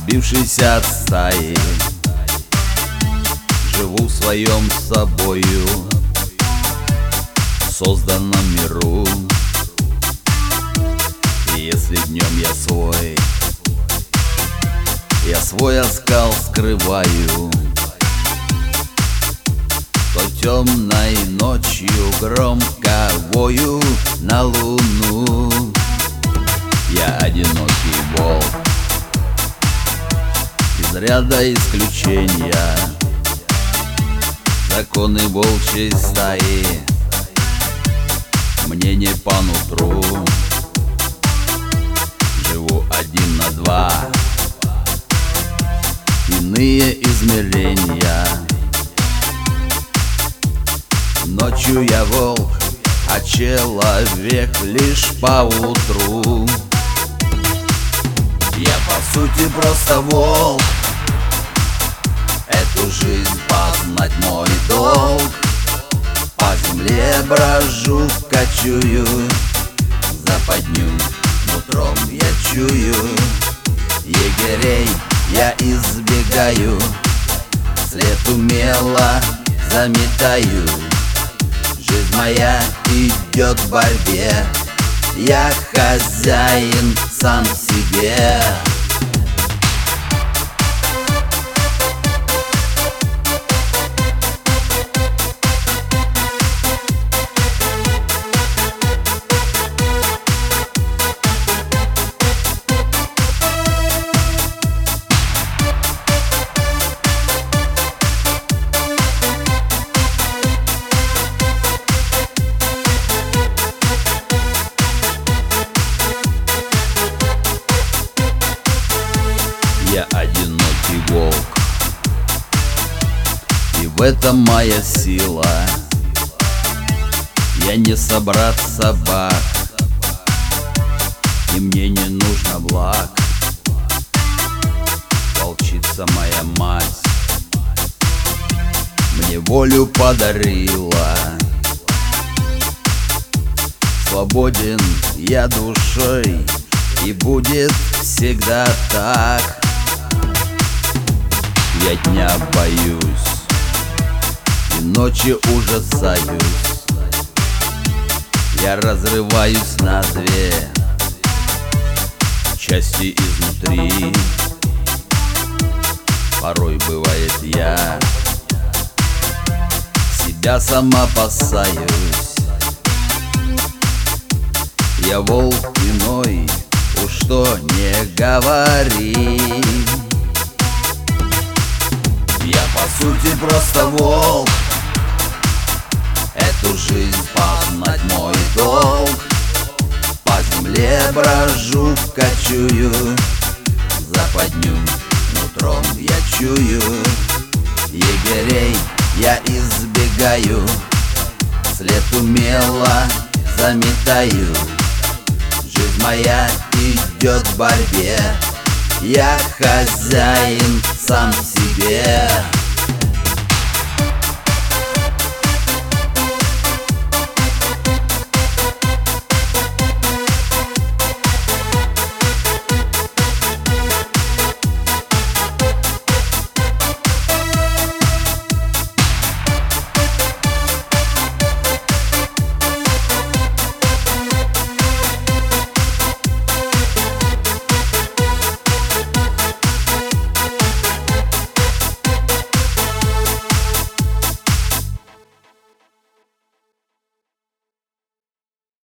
отбившийся от стаи, живу в своем собою созданном миру. И если днем я свой оскал скрываю, то темной ночью громко вою на луну. Я одинокий волк из ряда исключения, законы волчьей стаи мне не по нутру. Живу один на два, иные измерения. Ночью я волк, а человек лишь поутру. Я по сути просто волк, эту жизнь познать мой долг. По земле брожу, кочую, западню нутром я чую. Егерей я избегаю, след умело заметаю. Жизнь моя идет в борьбе, я хозяин сам себе. Я одинокий волк, и в этом моя сила. Я не собрат собак, и мне не нужно благ. Волчица моя мать мне волю подарила. Свободен я душой, и будет всегда так. Я дня боюсь и ночи ужасаюсь. Я разрываюсь на две части изнутри. Порой бывает я себя сам опасаюсь. Я волк иной, уж что не говори. Я по сути просто волк, эту жизнь познать мой долг. По земле брожу, кочую, западню нутром я чую. Егерей я избегаю, след умело заметаю. Жизнь моя идет в борьбе, я хозяин сам себе.